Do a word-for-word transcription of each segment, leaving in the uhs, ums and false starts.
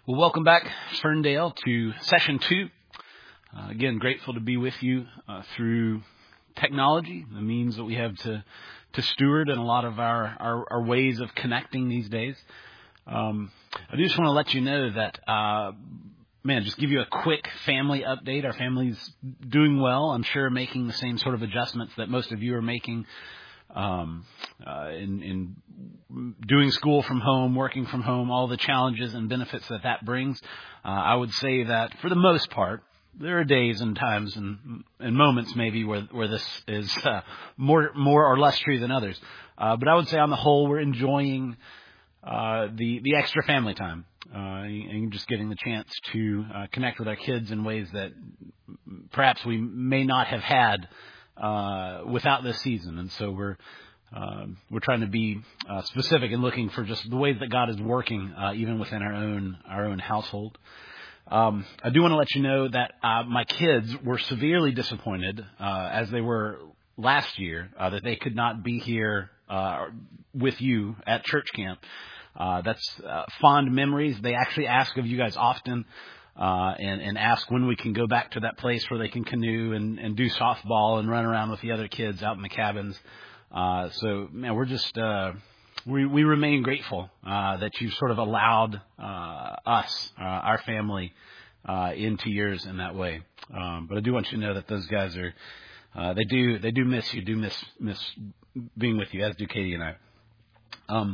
Well, welcome back, Ferndale, to session two. Uh, again, grateful to be with you uh, through technology, the means that we have to, to steward and a lot of our, our, our ways of connecting these days. Um, I do just want to let you know that, uh, man, just give you a quick family update. Our family's doing well. I'm sure making the same sort of adjustments that most of you are making um, uh, in, in doing school from home, working from home, all the challenges and benefits that that brings. Uh, I would say that for the most part, there are days and times and, and moments maybe where, where this is uh, more more or less true than others. Uh, but I would say on the whole, we're enjoying uh, the, the extra family time uh, and just getting the chance to uh, connect with our kids in ways that perhaps we may not have had uh, without this season. And so we're uh, we're trying to be uh, specific and looking for just the ways that God is working uh, even within our own our own household. Um, I do want to let you know that uh, my kids were severely disappointed, uh, as they were last year, uh, that they could not be here uh, with you at church camp. Uh, that's uh, fond memories. They actually ask of you guys often uh, and, and ask when we can go back to that place where they can canoe and, and do softball and run around with the other kids out in the cabins. Uh, so, man, we're just... Uh, We we remain grateful uh, that you've sort of allowed uh, us, uh, our family, uh, into yours in that way. Um, but I do want you to know that those guys are uh, they do they do miss you, do miss miss being with you, as do Katie and I. Um,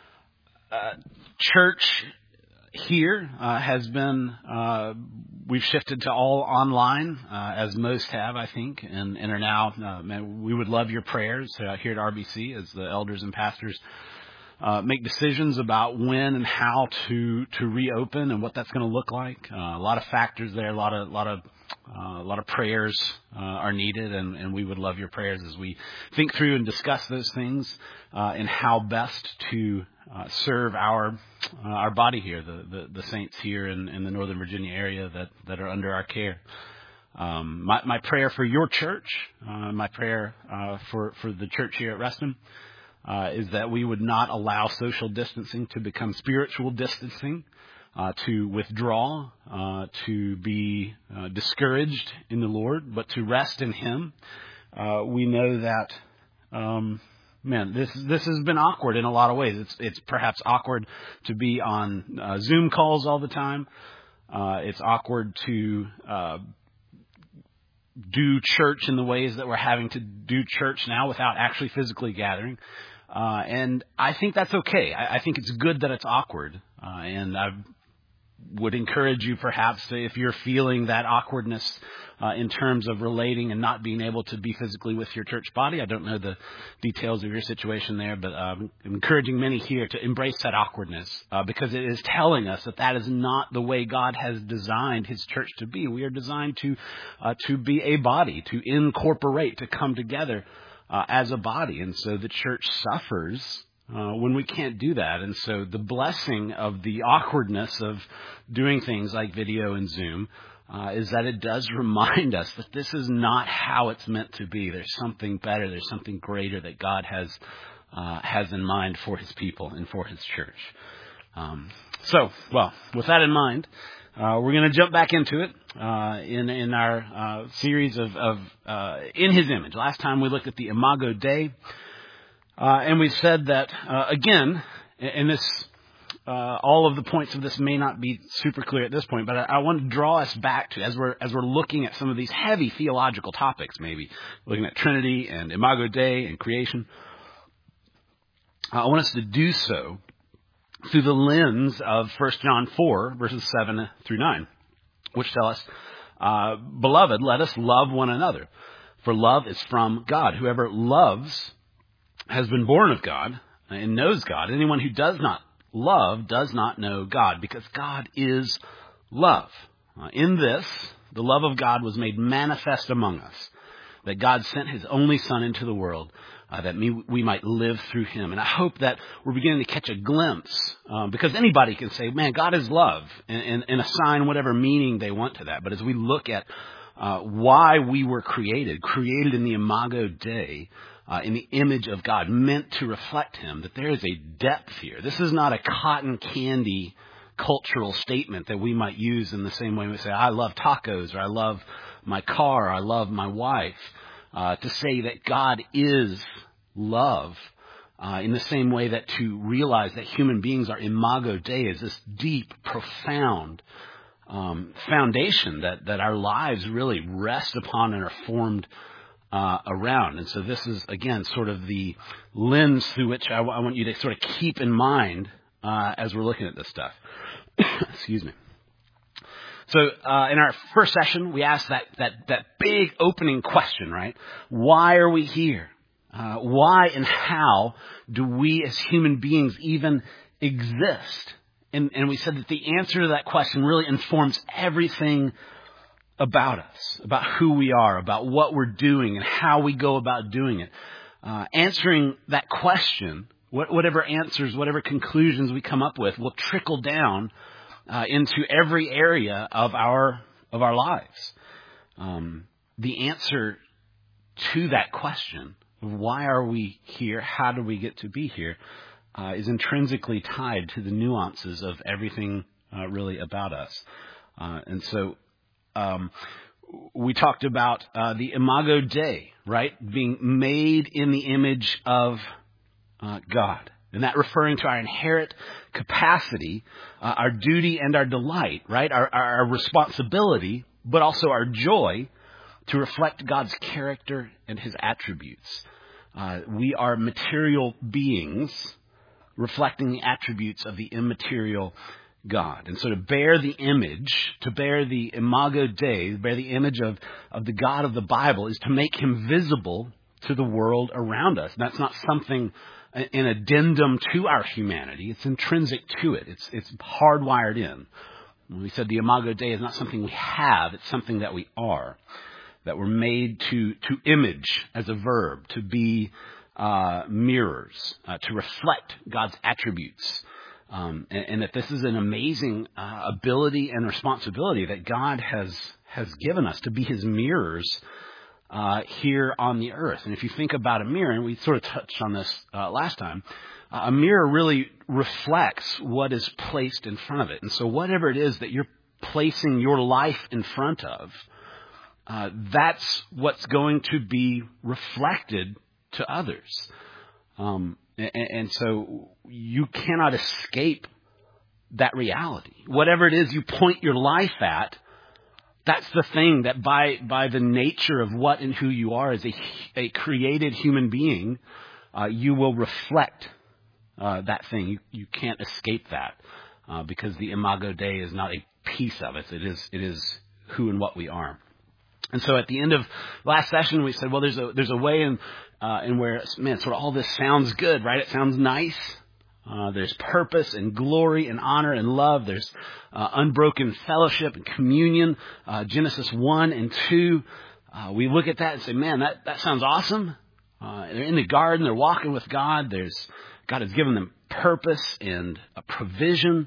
uh, church here uh, has been uh, we've shifted to all online, uh, as most have, I think, and, and are now. Uh, man, we would love your prayers uh, here at R B C as the elders and pastors uh, make decisions about when and how to to reopen and what that's going to look like. Uh, a lot of factors there, a lot of lot of uh, a lot of prayers uh, are needed, and, and we would love your prayers as we think through and discuss those things uh, and how best to uh, serve our uh, our body here, the, the, the saints here in, in the Northern Virginia area that, that are under our care. Um, my, my prayer for your church, uh, my prayer uh, for, for the church here at Reston, uh, is that we would not allow social distancing to become spiritual distancing, uh, to withdraw, uh, to be uh, discouraged in the Lord, but to rest in Him. Uh, we know that, um, man, this this has been awkward in a lot of ways. It's it's perhaps awkward to be on uh, Zoom calls all the time. Uh, it's awkward to uh, do church in the ways that we're having to do church now without actually physically gathering. Uh, and I think that's okay. I, I think it's good that it's awkward. Uh, and I would encourage you perhaps to, if you're feeling that awkwardness uh, in terms of relating and not being able to be physically with your church body. I don't know the details of your situation there, but um, I'm encouraging many here to embrace that awkwardness uh, because it is telling us that that is not the way God has designed His church to be. We are designed to uh, to be a body, to incorporate, to come together uh, as a body. And so the church suffers Uh, when we can't do that. And so the blessing of the awkwardness of doing things like video and Zoom uh, is that it does remind us that this is not how it's meant to be. There's something better. There's something greater that God has uh, has in mind for His people and for His church. Um, so, well, with that in mind, uh, we're going to jump back into it uh, in in our uh, series of, of uh, In His Image. Last time we looked at the Imago Dei. Uh, and we said that, uh, again, and this, uh, all of the points of this may not be super clear at this point, but I, I want to draw us back to, as we're, as we're looking at some of these heavy theological topics, maybe looking at Trinity and Imago Dei and creation, uh, I want us to do so through the lens of First John four, verses seven through nine, which tell us, uh, Beloved, let us love one another, for love is from God. Whoever loves has been born of God and knows God. Anyone who does not love does not know God, because God is love. Uh, in this, the love of God was made manifest among us, that God sent His only Son into the world uh, that we, we might live through Him. And I hope that we're beginning to catch a glimpse, um, because anybody can say, man, God is love, and, and, and assign whatever meaning they want to that. But as we look at uh, why we were created, created in the Imago Dei, Uh, in the image of God, meant to reflect Him, that there is a depth here. This is not a cotton candy cultural statement that we might use in the same way we say, I love tacos, or I love my car, or I love my wife. Uh, to say that God is love, uh, in the same way that to realize that human beings are imago Dei is this deep, profound um, foundation that, that our lives really rest upon and are formed uh, around. And so this is, again, sort of the lens through which I, w- I want you to sort of keep in mind uh, as we're looking at this stuff. Excuse me. So uh, in our first session, we asked that, that, that big opening question, right? Why are we here? Uh, why and how do we as human beings even exist? And, and we said that the answer to that question really informs everything about us, about who we are, about what we're doing and how we go about doing it. Uh, answering that question, what, whatever answers, whatever conclusions we come up with will trickle down Uh, into every area of our of our lives. Um, the answer to that question, why are we here? How do we get to be here? Uh, is intrinsically tied to the nuances of everything uh, really about us. Uh, and so um, we talked about uh, the imago Dei, right? Being made in the image of uh, God. And that referring to our inherent capacity, uh, our duty and our delight, right? Our, our responsibility, but also our joy to reflect God's character and his attributes. Uh, we are material beings reflecting the attributes of the immaterial God. And so to bear the image, to bear the imago Dei, to bear the image of, of the God of the Bible is to make him visible to the world around us. And that's not something, an addendum to our humanity. It's intrinsic to it. It's it's hardwired in. When we said the imago Dei is not something we have, it's something that we are. That we're made to, to image as a verb, to be uh, mirrors, uh, to reflect God's attributes. Um, and, and that this is an amazing uh, ability and responsibility that God has has given us to be his mirrors Uh, here on the earth. And if you think about a mirror, and we sort of touched on this uh, last time, uh, a mirror really reflects what is placed in front of it. And so whatever it is that you're placing your life in front of, uh, that's what's going to be reflected to others. Um, and, and so you cannot escape that reality. Whatever it is you point your life at, that's the thing that by by the nature of what and who you are as a, a created human being, uh, you will reflect uh, that thing. You, you can't escape that uh, because the imago Dei is not a piece of it. It is it is who and what we are. And so at the end of last session, we said, well, there's a there's a way in uh, in where man, sort of all this sounds good, right? It sounds nice. Uh, there's purpose and glory and honor and love. There's uh, unbroken fellowship and communion. Uh, Genesis one and two. Uh, we look at that and say, man, that, that sounds awesome. Uh, they're in the garden. They're walking with God. There's God has given them purpose and a provision.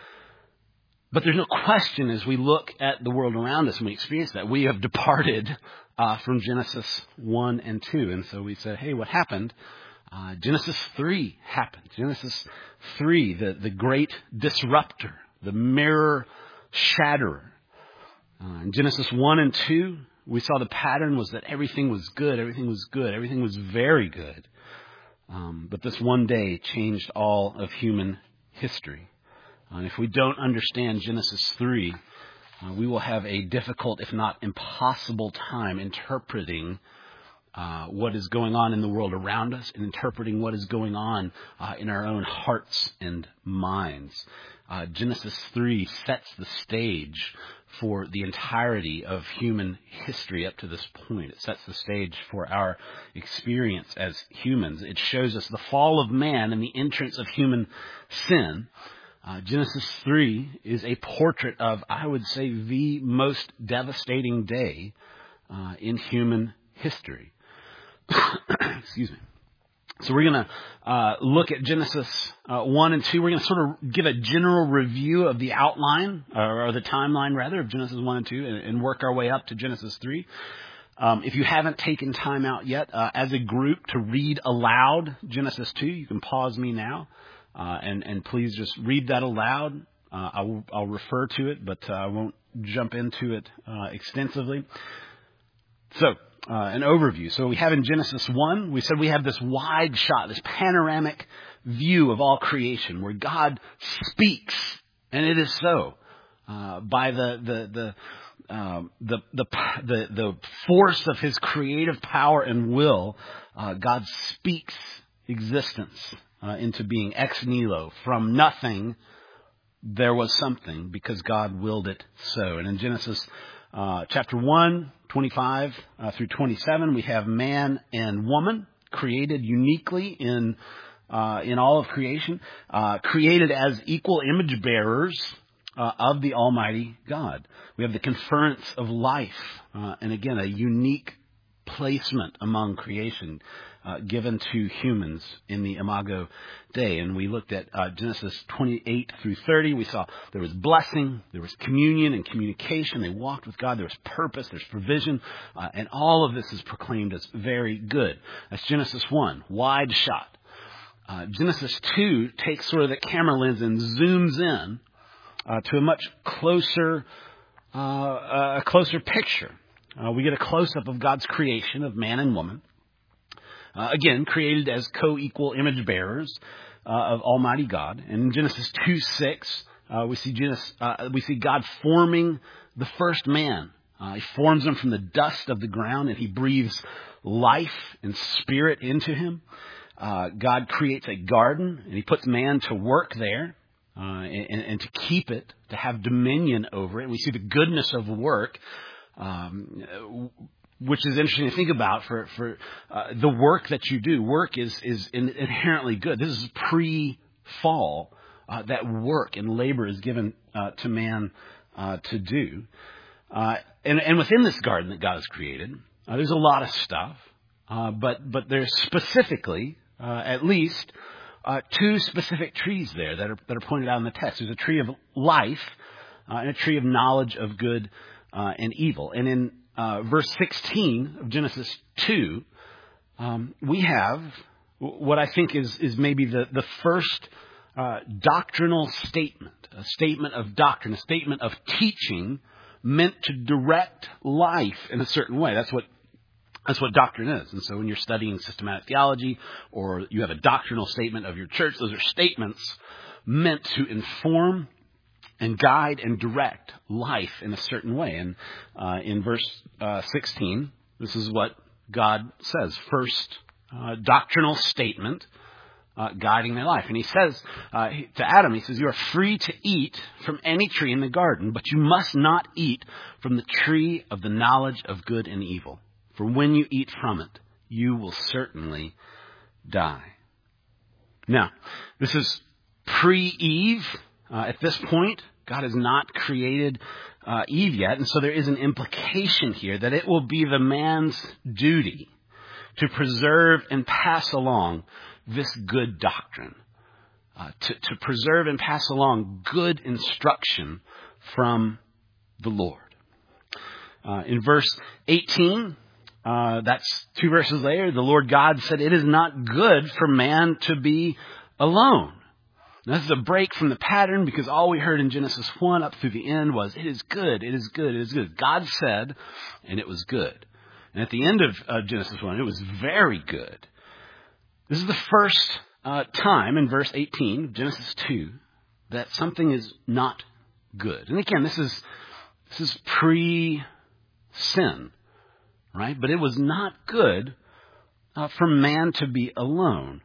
But there's no question as we look at the world around us and we experience that, we have departed uh, from Genesis one and two. And so we said, hey, what happened? Uh, Genesis three happened. Genesis three, the, the great disruptor, the mirror shatterer. Uh, in Genesis one and two, we saw the pattern was that everything was good, everything was good, everything was very good. Um, but this one day changed all of human history. Uh, and if we don't understand Genesis three, uh, we will have a difficult, if not impossible time interpreting Uh, what is going on in the world around us and interpreting what is going on uh, in our own hearts and minds. Uh, Genesis three sets the stage for the entirety of human history up to this point. It sets the stage for our experience as humans. It shows us the fall of man and the entrance of human sin. Uh, Genesis three is a portrait of, I would say, the most devastating day uh, in human history. Excuse me. So we're going to uh, look at Genesis uh, one and two. We're going to sort of give a general review of the outline, or, or the timeline, rather, of Genesis one and two, and, and work our way up to Genesis three. Um, if you haven't taken time out yet uh, as a group to read aloud Genesis two, you can pause me now uh, and, and please just read that aloud. Uh, I'll, I'll refer to it, but uh, I won't jump into it uh, extensively. So, uh, an overview. So we have in Genesis one, we said we have this wide shot, this panoramic view of all creation where God speaks, and it is so. Uh, by the the the, um, the the the the force of His creative power and will, uh, God speaks existence uh, into being. Ex nihilo, from nothing, there was something because God willed it so. And in Genesis uh, chapter one, twenty-five uh, through twenty-seven, we have man and woman created uniquely in uh, in all of creation, uh, created as equal image bearers Uh, of the Almighty God. We have the conference of life, uh, and again, a unique placement among creation uh, given to humans in the Imago Dei. And we looked at uh, Genesis twenty-eight through thirty. We saw there was blessing, there was communion and communication. They walked with God. There was purpose, there's provision, uh, and all of this is proclaimed as very good. That's Genesis one, wide shot. Uh, Genesis two takes sort of the camera lens and zooms in Uh, to a much closer, uh, a closer picture. Uh, we get a close-up of God's creation of man and woman. Uh, again, created as co-equal image bearers uh, of Almighty God. And in Genesis two six, uh, we see Genesis, uh, we see God forming the first man. Uh, he forms him from the dust of the ground, and He breathes life and spirit into him. Uh, God creates a garden, and He puts man to work there. Uh, and, and to keep it, to have dominion over it. We see the goodness of work, um, which is interesting to think about for, for uh, the work that you do. Work is, is inherently good. This is pre-fall, uh, that work and labor is given uh, to man uh, to do. Uh, and, and within this garden that God has created, uh, there's a lot of stuff, uh, but, but there's specifically, uh, at least, Uh, two specific trees there that are that are pointed out in the text. There's a tree of life uh, and a tree of knowledge of good uh, and evil. And in uh, verse sixteen of Genesis two, um, we have what I think is is maybe the the first uh, doctrinal statement, a statement of doctrine, a statement of teaching meant to direct life in a certain way. That's what That's what doctrine is. And so when you're studying systematic theology or you have a doctrinal statement of your church, those are statements meant to inform and guide and direct life in a certain way. And uh, in verse uh, sixteen, this is what God says. First uh, doctrinal statement uh, guiding their life. And He says uh, to Adam, He says, "You are free to eat from any tree in the garden, but you must not eat from the tree of the knowledge of good and evil. For when you eat from it, you will certainly die." Now, this is pre-Eve. Uh, at this point, God has not created uh, Eve yet. And so there is an implication here that it will be the man's duty to preserve and pass along this good doctrine. Uh, to, to preserve and pass along good instruction from the Lord. Uh, in verse eighteen... Uh, that's two verses later. The Lord God said, "It is not good for man to be alone." Now, this is a break from the pattern because all we heard in Genesis one up through the end was, "It is good, it is good, it is good." God said, and it was good. And at the end of uh, Genesis one, it was very good. This is the first uh, time in verse eighteen of Genesis two that something is not good. And again, this is this is pre-sin. Right? But it was not good uh, for man to be alone.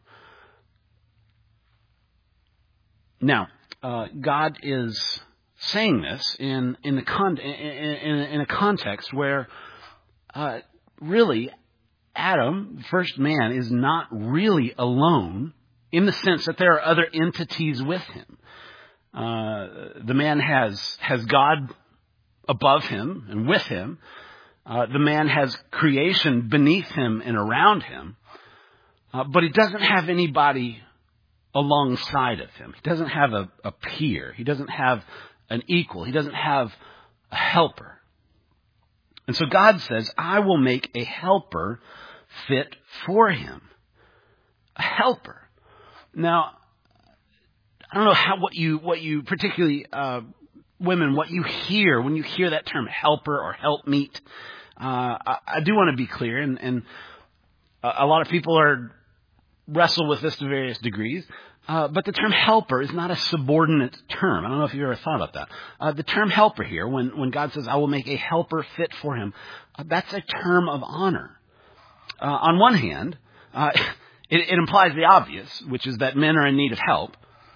Now, uh, God is saying this in in the con- in, in, in a context where uh, really Adam, the first man, is not really alone in the sense that there are other entities with him. Uh, the man has has God above him and with him. Uh, the man has creation beneath him and around him, uh, but he doesn't have anybody alongside of him. He doesn't have a, a peer. He doesn't have an equal. He doesn't have a helper. And so God says, "I will make a helper fit for him." A helper. Now, I don't know how what you what you particularly uh, women what you hear when you hear that term helper or helpmeet. Uh, I, I do want to be clear, and, and a lot of people are wrestle with this to various degrees. Uh, but the term helper is not a subordinate term. I don't know if you ever thought about that. Uh, the term helper here, when, when God says, I will make a helper fit for him, uh, that's a term of honor. Uh, on one hand, uh, it, it implies the obvious, which is that men are in need of help.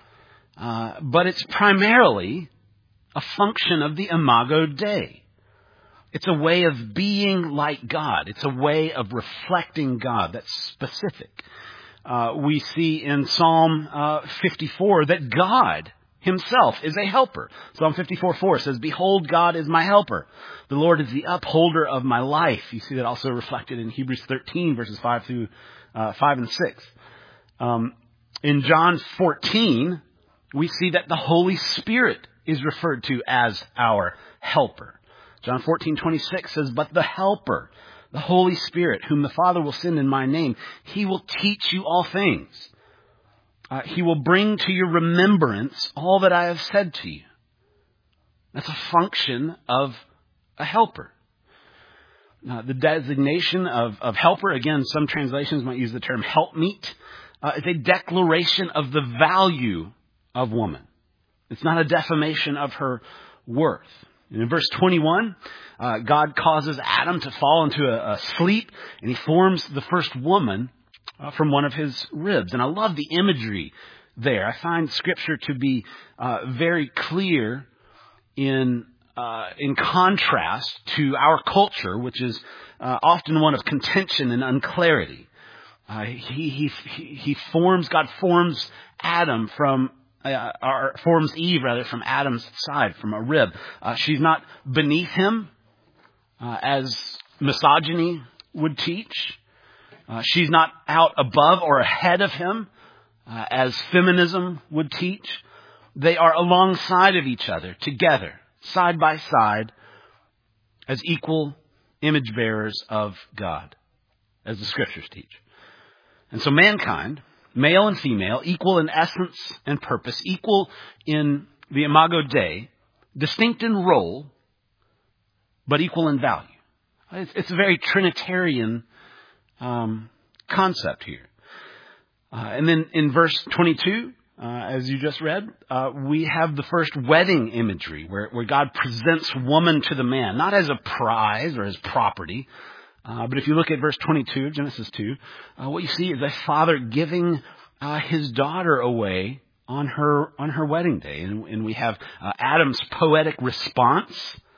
Uh, but it's primarily a function of the Imago Dei. It's a way of being like God. It's a way of reflecting God that's specific. Uh, we see in Psalm uh, fifty-four that God himself is a helper. Psalm fifty-four four says, Behold, God is my helper. The Lord is the upholder of my life. You see that also reflected in Hebrews thirteen, verses five through uh, five and six. Um, in John fourteen, we see that the Holy Spirit is referred to as our helper. John fourteen twenty-six says, But the helper, the Holy Spirit, whom the Father will send in my name, he will teach you all things. Uh, he will bring to your remembrance all that I have said to you. That's a function of a helper. Uh, the designation of, of helper, again, some translations might use the term helpmeet, uh, is a declaration of the value of woman. It's not a defamation of her worth. And in verse twenty-one, uh, God causes Adam to fall into a, a sleep, and he forms the first woman uh, from one of his ribs. And I love the imagery there. I find Scripture to be uh, very clear in uh, in contrast to our culture, which is uh, often one of contention and unclarity. Uh, he, he he forms God forms Adam from. Uh, or forms Eve, rather, from Adam's side, from a rib. Uh, she's not beneath him, uh, as misogyny would teach. Uh, she's not out above or ahead of him, uh, as feminism would teach. They are alongside of each other, together, side by side, as equal image bearers of God, as the Scriptures teach. And so mankind, male and female, equal in essence and purpose, equal in the Imago Dei, distinct in role, but equal in value. It's, it's a very Trinitarian um, concept here. Uh, and then in verse twenty-two, uh, as you just read, uh, we have the first wedding imagery where, where God presents woman to the man, not as a prize or as property. Uh, but if you look at verse twenty-two, Genesis two, uh, what you see is a father giving uh, his daughter away on her on her wedding day. And, and we have uh, Adam's poetic response.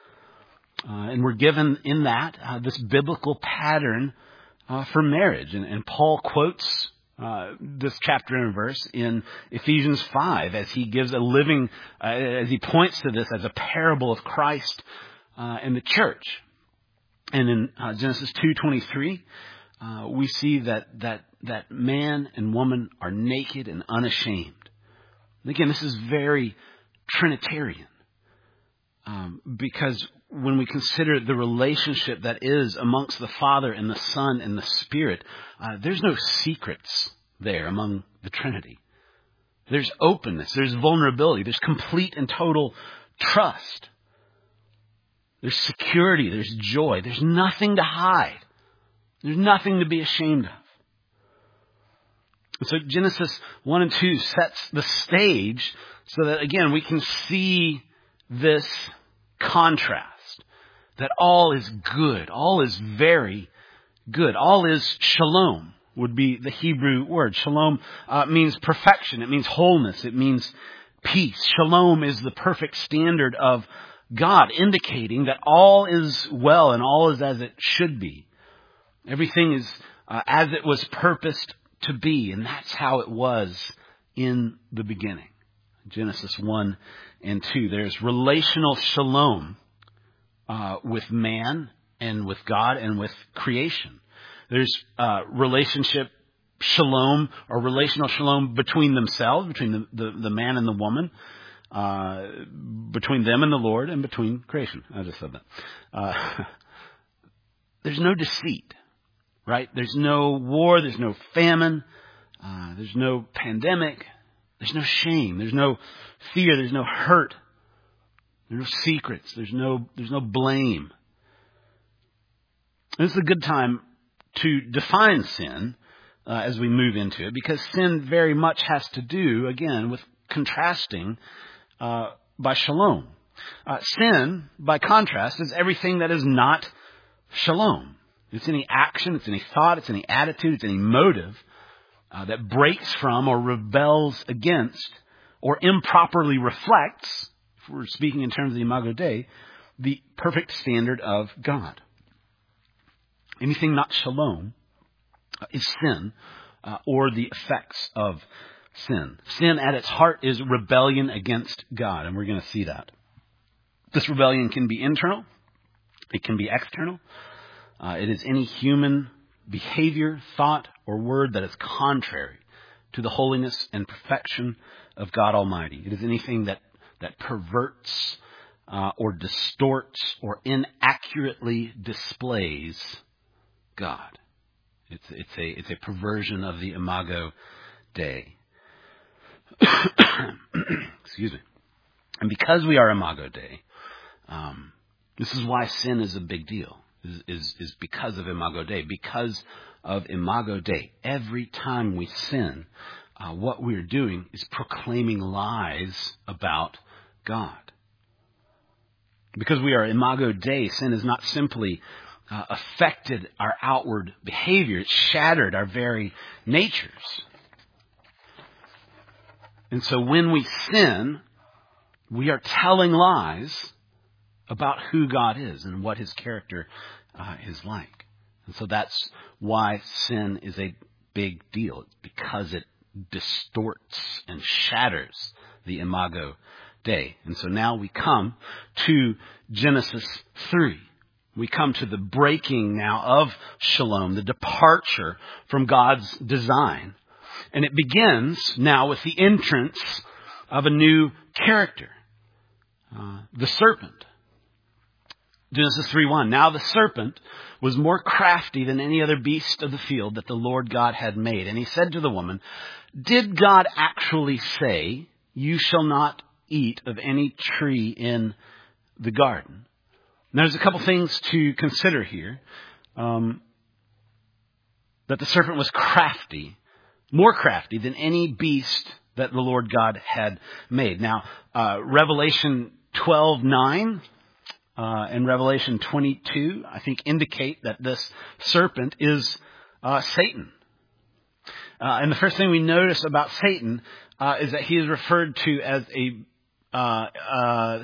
Uh, and we're given in that uh, this biblical pattern uh, for marriage. And, and Paul quotes uh, this chapter and verse in Ephesians five as he gives a living, uh, as he points to this as a parable of Christ uh, and the church. And in uh, Genesis two twenty-three, uh, we see that, that that man and woman are naked and unashamed. And again, this is very Trinitarian. Um, because when we consider the relationship that is amongst the Father and the Son and the Spirit, uh, there's no secrets there among the Trinity. There's openness. There's vulnerability. There's complete and total trust. There's security. There's joy. There's nothing to hide. There's nothing to be ashamed of. And so Genesis one and two sets the stage so that, again, we can see this contrast. That all is good. All is very good. All is shalom would be the Hebrew word. Shalom uh, means perfection. It means wholeness. It means peace. Shalom is the perfect standard of God, indicating that all is well and all is as it should be. Everything is uh, as it was purposed to be, and that's how it was in the beginning. Genesis one and two. There's relational shalom uh, with man and with God and with creation. There's uh, relationship shalom or relational shalom between themselves, between the, the, the man and the woman. Uh, between them and the Lord, and between creation. I just said that. Uh, there's no deceit, right? There's no war. There's no famine. Uh, there's no pandemic. There's no shame. There's no fear. There's no hurt. There's no secrets. There's no, there's no blame. This is a good time to define sin uh, as we move into it, because sin very much has to do, again, with contrasting uh, by shalom. Uh, sin, by contrast, is everything that is not shalom. It's any action, it's any thought, it's any attitude, it's any motive uh, that breaks from or rebels against or improperly reflects, if we're speaking in terms of the Imago Dei, the perfect standard of God. Anything not shalom uh, is sin uh, or the effects of sin. Sin at its heart is rebellion against God, and we're going to see that. This rebellion can be internal. It can be external. Uh, it is any human behavior, thought, or word that is contrary to the holiness and perfection of God Almighty. It is anything that, that perverts uh, or distorts or inaccurately displays God. It's, it's, a, it's a perversion of the Imago Dei. Excuse me. And because we are Imago Dei, um, this is why sin is a big deal. Is, is, is because of Imago Dei. Because of Imago Dei, every time we sin, uh, what we're doing is proclaiming lies about God. Because we are Imago Dei, sin is not simply uh, affected our outward behavior, it's shattered our very natures. And so when we sin, we are telling lies about who God is and what His character uh, is like. And so that's why sin is a big deal. It's because it distorts and shatters the Imago Dei. And so now we come to Genesis three. We come to the breaking now of shalom, the departure from God's design. And it begins now with the entrance of a new character, uh, the serpent. Genesis three one. Now the serpent was more crafty than any other beast of the field that the Lord God had made. And he said to the woman, did God actually say, you shall not eat of any tree in the garden? Now there's a couple things to consider here. Um, that the serpent was crafty, more crafty than any beast that the Lord God had made. Now, uh, Revelation twelve nine uh, and Revelation twenty-two, I think, indicate that this serpent is uh, Satan. Uh, and the first thing we notice about Satan uh, is that he is referred to as a uh, uh,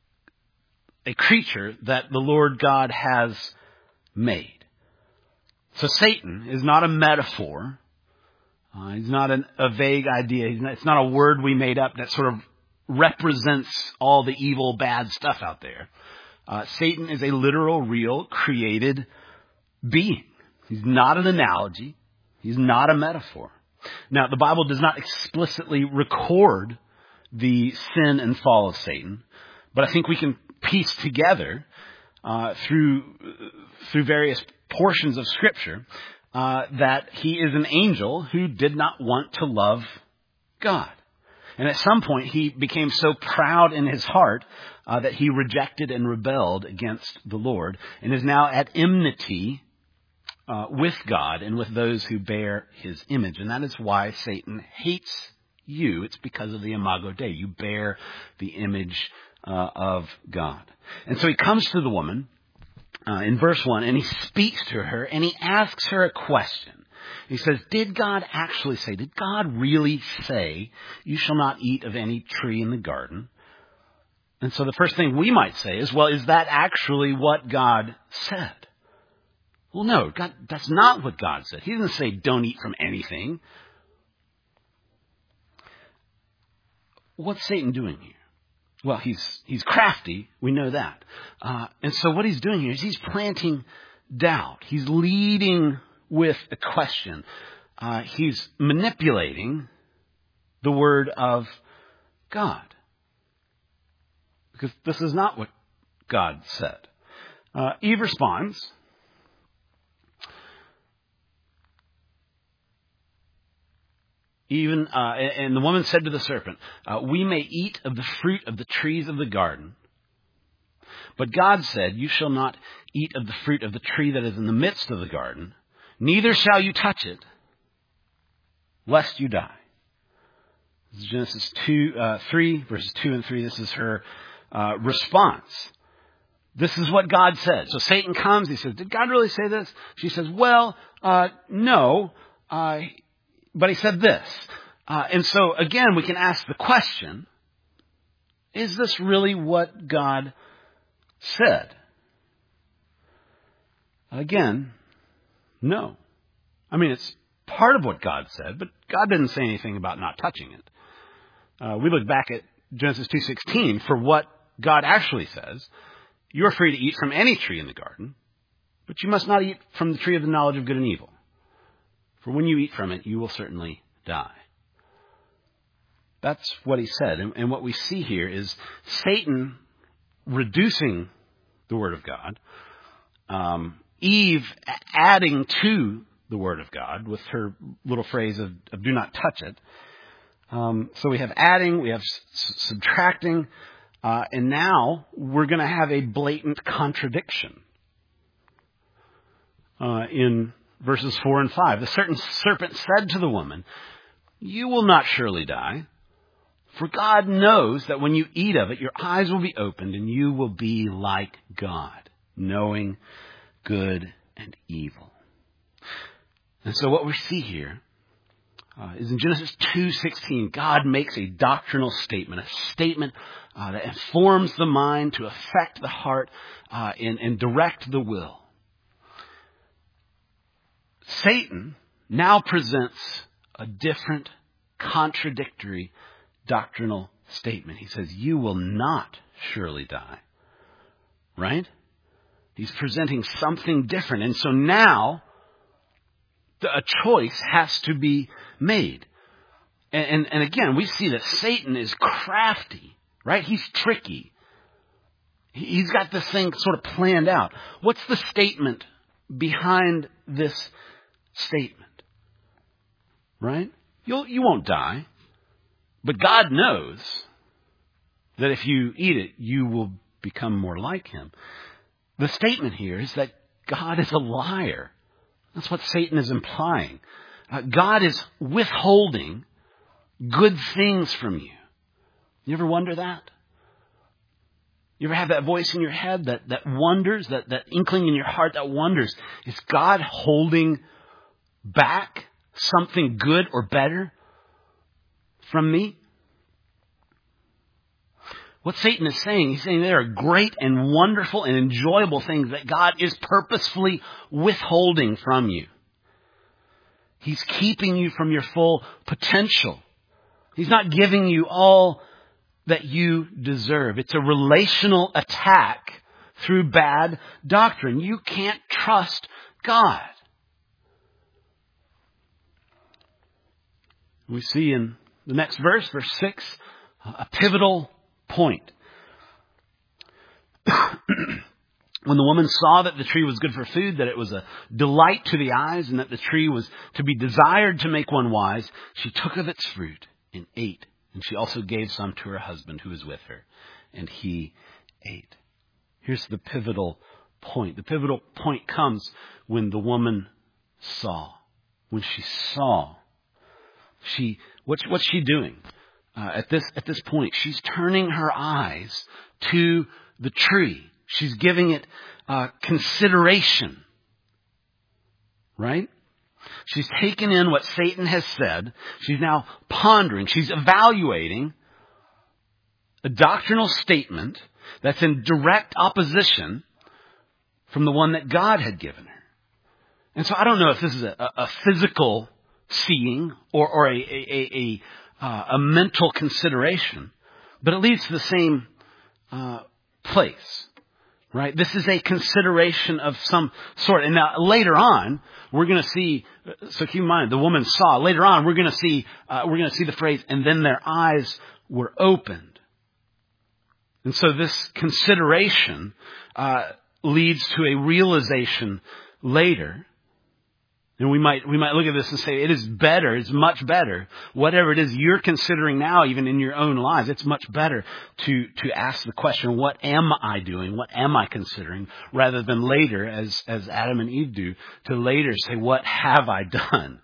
a creature that the Lord God has made. So Satan is not a metaphor. Uh, he's not an, a vague idea. He's not, it's not a word we made up that sort of represents all the evil, bad stuff out there. Uh, Satan is a literal, real, created being. He's not an analogy. He's not a metaphor. Now, the Bible does not explicitly record the sin and fall of Satan, but I think we can piece together uh, through through various portions of Scripture uh, that he is an angel who did not want to love God. And at some point, he became so proud in his heart uh, that he rejected and rebelled against the Lord and is now at enmity uh, with God and with those who bear his image. And that is why Satan hates you. It's because of the Imago Dei. You bear the image uh, of God. And so he comes to the woman uh, in verse one, and he speaks to her, and he asks her a question. He says, did God actually say, did God really say, you shall not eat of any tree in the garden? And so the first thing we might say is, well, is that actually what God said? Well, no, God, that's not what God said. He didn't say, don't eat from anything. What's Satan doing here? Well, he's he's crafty. We know that. Uh, and so what he's doing here is he's planting doubt. He's leading with a question. Uh, he's manipulating the word of God. Because this is not what God said. Uh, Eve responds, even, uh, and the woman said to the serpent, uh, we may eat of the fruit of the trees of the garden. But God said, you shall not eat of the fruit of the tree that is in the midst of the garden, neither shall you touch it, lest you die. This is Genesis two, uh, three, verses two and three. This is her uh, response. This is what God said. So Satan comes. He says, did God really say this? She says, well, uh, no, uh, but he said this. Uh, and so, again, we can ask the question, is this really what God said? Again, no. I mean, it's part of what God said, but God didn't say anything about not touching it. Uh, we look back at Genesis two sixteen for what God actually says. You are free to eat from any tree in the garden, but you must not eat from the tree of the knowledge of good and evil. For when you eat from it, you will certainly die. That's what he said. And, and what we see here is Satan reducing the Word of God, um, Eve adding to the Word of God with her little phrase of, of do not touch it. Um, so we have adding, we have s- subtracting, uh, and now we're going to have a blatant contradiction uh, in verses four and five. The certain serpent said to the woman, you will not surely die, for God knows that when you eat of it, your eyes will be opened and you will be like God, knowing good and evil. And so what we see here uh, is in Genesis two sixteen, God makes a doctrinal statement, a statement uh, that informs the mind to affect the heart uh, and, and direct the will. Satan now presents a different, contradictory doctrinal statement. He says, you will not surely die. Right? He's presenting something different. And so now a choice has to be made. And, and, and again, we see that Satan is crafty, right? He's tricky. He's got this thing sort of planned out. What's the statement behind this statement? Right? You'll, you won't die. But God knows that if you eat it, you will become more like him. The statement here is that God is a liar. That's what Satan is implying. Uh, God is withholding good things from you. You ever wonder that? You ever have that voice in your head that, that wonders, that, that inkling in your heart that wonders, is God holding back something good or better from me? What Satan is saying, he's saying there are great and wonderful and enjoyable things that God is purposefully withholding from you. He's keeping you from your full potential. He's not giving you all that you deserve. It's a relational attack through bad doctrine. You can't trust God. We see in the next verse, verse six, a pivotal point. When the woman saw that the tree was good for food, that it was a delight to the eyes, and that the tree was to be desired to make one wise, she took of its fruit and ate. And she also gave some to her husband who was with her, and he ate. Here's the pivotal point. The pivotal point comes when the woman saw. When she saw. She, what's, what's she doing? Uh, at this, at this point, she's turning her eyes to the tree. She's giving it, uh, consideration. Right? She's taken in what Satan has said. She's now pondering. She's evaluating a doctrinal statement that's in direct opposition from the one that God had given her. And so I don't know if this is a, a physical seeing or, or a, a, a, a, uh, a mental consideration, but it leads to the same uh, place. Right? This is a consideration of some sort. And now later on, we're going to see, so keep in mind, the woman saw. Later on, we're going to see, uh, we're going to see the phrase, and then their eyes were opened. And so this consideration uh, leads to a realization later. And we might, we might look at this and say, it is better, it's much better. Whatever it is you're considering now, even in your own lives, it's much better to, to ask the question, what am I doing? What am I considering? Rather than later, as, as Adam and Eve do, to later say, what have I done?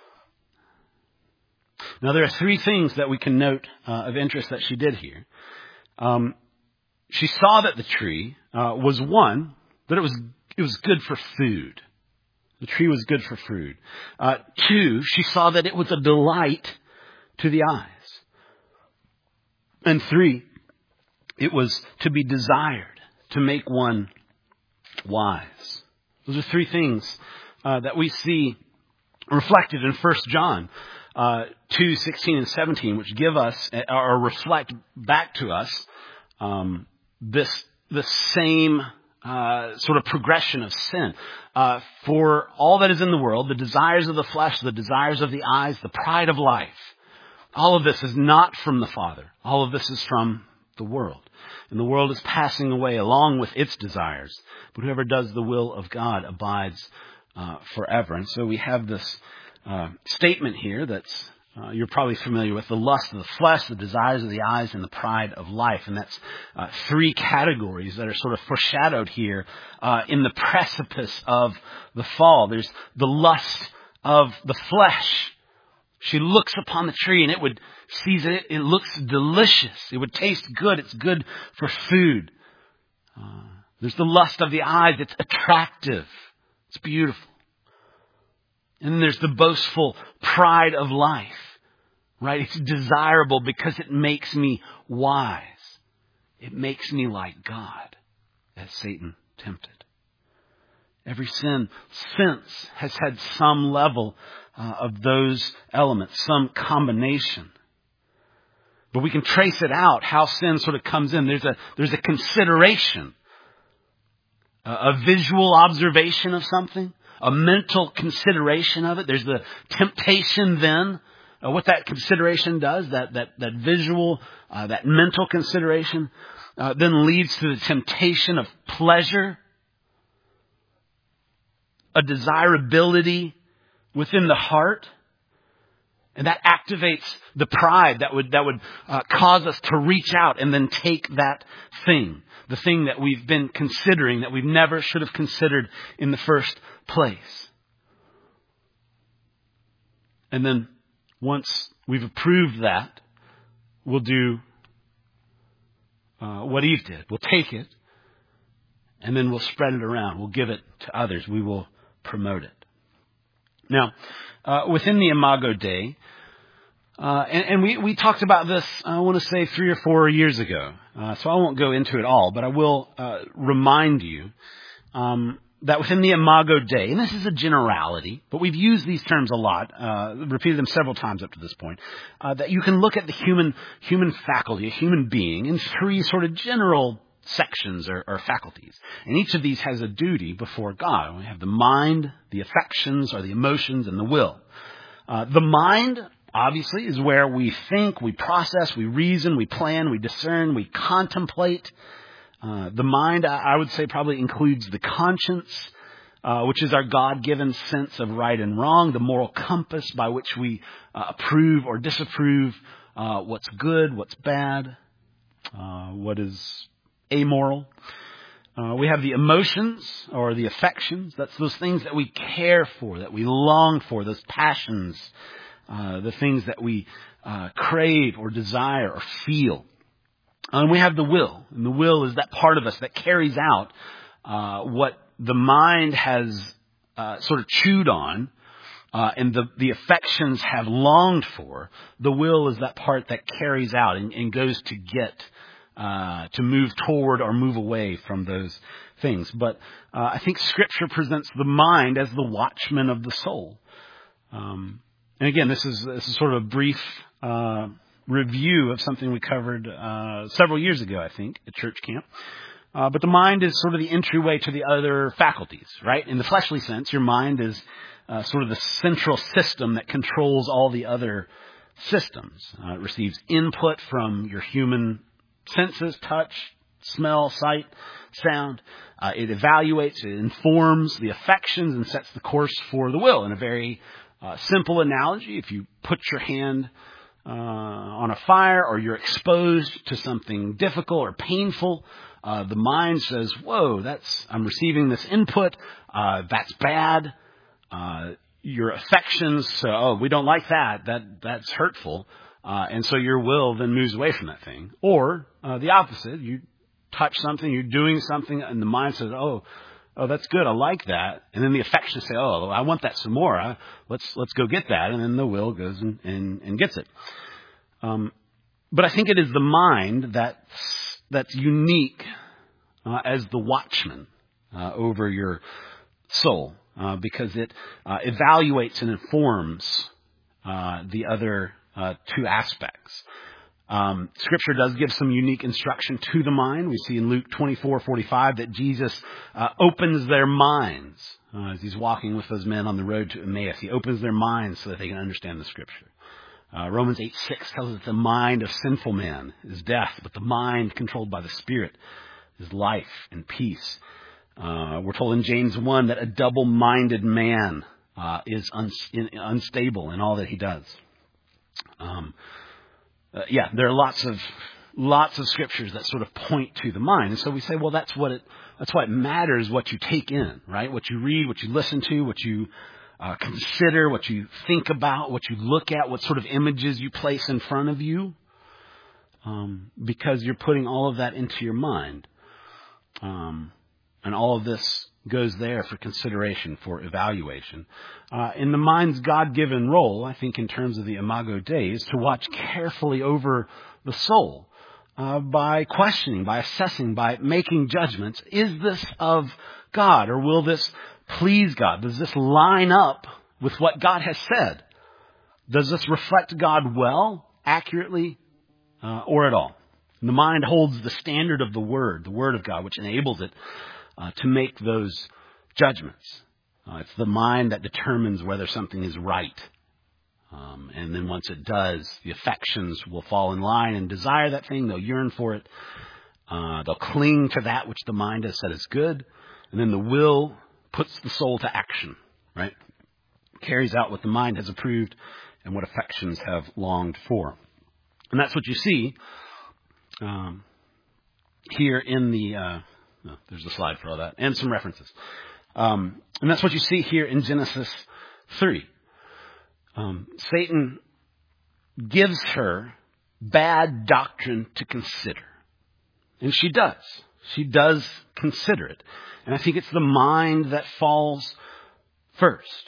Now, there are three things that we can note uh, of interest that she did here. Um, she saw that the tree uh, was one, that it was it was good for food. The tree was good for food. Uh, two, she saw that it was a delight to the eyes. And three, it was to be desired, to make one wise. Those are three things uh, that we see reflected in First John uh, two, sixteen and seventeen, which give us or reflect back to us um, this the same uh, sort of progression of sin. Uh, for all that is in the world, the desires of the flesh, the desires of the eyes, the pride of life, all of this is not from the Father. All of this is from the world. And the world is passing away along with its desires. But whoever does the will of God abides uh, forever. And so we have this uh, statement here that's uh, you're probably familiar with: the lust of the flesh, the desires of the eyes, and the pride of life. And that's uh, three categories that are sort of foreshadowed here uh, in the precipice of the fall. There's the lust of the flesh. She looks upon the tree and it would sees it. It looks delicious. It would taste good. It's good for food. Uh, there's the lust of the eyes. It's attractive. It's beautiful. And then there's the boastful pride of life, right? It's desirable because it makes me wise. It makes me like God, as Satan tempted. Every sin since has had some level uh, of those elements, some combination. But we can trace it out, how sin sort of comes in. There's a, there's a consideration, a, a visual observation of something, a mental consideration of it. There's the temptation then. Uh, what that consideration does, that, that, that visual, uh, that mental consideration, uh, then leads to the temptation of pleasure, a desirability within the heart. And that activates the pride that would that would uh, cause us to reach out and then take that thing, the thing that we've been considering, that we never should have considered in the first place. And then once we've approved that, we'll do uh, what Eve did. We'll take it and then we'll spread it around. We'll give it to others. We will promote it. Now, uh, within the Imago Dei, uh, and, and we, we talked about this, I want to say three or four years ago, uh, so I won't go into it all, but I will uh, remind you um, that within the Imago Dei, and this is a generality, but we've used these terms a lot, uh, repeated them several times up to this point, uh, that you can look at the human human faculty, a human being, in three sort of general sections or, or faculties. And each of these has a duty before God. We have the mind, the affections or the emotions, and the will. Uh, the mind, obviously, is where we think, we process, we reason, we plan, we discern, we contemplate. Uh, the mind, I would say, probably includes the conscience, uh, which is our God-given sense of right and wrong, the moral compass by which we uh, approve or disapprove uh, what's good, what's bad, uh, what is amoral. Uh, we have the emotions or the affections. That's those things that we care for, that we long for, those passions, uh, the things that we uh, crave or desire or feel. And we have the will. And the will is that part of us that carries out uh, what the mind has uh, sort of chewed on uh, and the, the affections have longed for. The will is that part that carries out and, and goes to get Uh, to move toward or move away from those things. But uh, I think Scripture presents the mind as the watchman of the soul. Um, and again, this is this is sort of a brief uh, review of something we covered uh, several years ago, I think, at church camp. Uh, but the mind is sort of the entryway to the other faculties, right? In the fleshly sense, your mind is uh, sort of the central system that controls all the other systems. Uh, it receives input from your human senses, touch, smell, sight, sound. Uh, it evaluates, it informs the affections and sets the course for the will. In a very uh, simple analogy, if you put your hand uh, on a fire or you're exposed to something difficult or painful, uh, the mind says, whoa, that's, I'm receiving this input, uh, that's bad. Uh, your affections, so, oh, we don't like that, that that's hurtful. Uh, and so your will then moves away from that thing. Or uh, the opposite, you touch something, you're doing something, and the mind says, oh, oh, that's good, I like that. And then the affections say, oh, I want that some more. I, let's let's go get that. And then the will goes and, and, and gets it. Um, but I think it is the mind that's, that's unique uh, as the watchman uh, over your soul, uh, because it uh, evaluates and informs uh, the other uh, two aspects. Um, scripture does give some unique instruction to the mind. We see in Luke twenty-four forty-five that Jesus uh, opens their minds uh, as he's walking with those men on the road to Emmaus. He opens their minds so that they can understand the scripture. Uh, Romans eight six tells us that the mind of sinful man is death, but the mind controlled by the Spirit is life and peace. Uh, we're told in James one that a double-minded man uh, is un- in, unstable in all that he does. Um, uh, yeah, there are lots of lots of scriptures that sort of point to the mind, and so we say, well, that's what it. That's why it matters what you take in, right? What you read, what you listen to, what you Uh, consider, what you think about, what you look at, what sort of images you place in front of you, um, because you're putting all of that into your mind. Um, and all of this goes there for consideration, for evaluation. Uh, in the mind's God-given role, I think in terms of the Imago Dei, is to watch carefully over the soul uh, by questioning, by assessing, by making judgments. Is this of God, or will this please God? Does this line up with what God has said? Does this reflect God well, accurately, uh, or at all? And the mind holds the standard of the Word, the Word of God, which enables it uh, to make those judgments. Uh, it's the mind that determines whether something is right. Um, and then once it does, the affections will fall in line and desire that thing. They'll yearn for it. Uh, they'll cling to that which the mind has said is good. And then the will puts the soul to action, right? Carries out what the mind has approved and what affections have longed for. And that's what you see um, here in the, uh, no, there's a slide for all that, and some references. Um, and that's what you see here in Genesis three. Um, Satan gives her bad doctrine to consider. And she does. She does consider it. And I think it's the mind that falls first.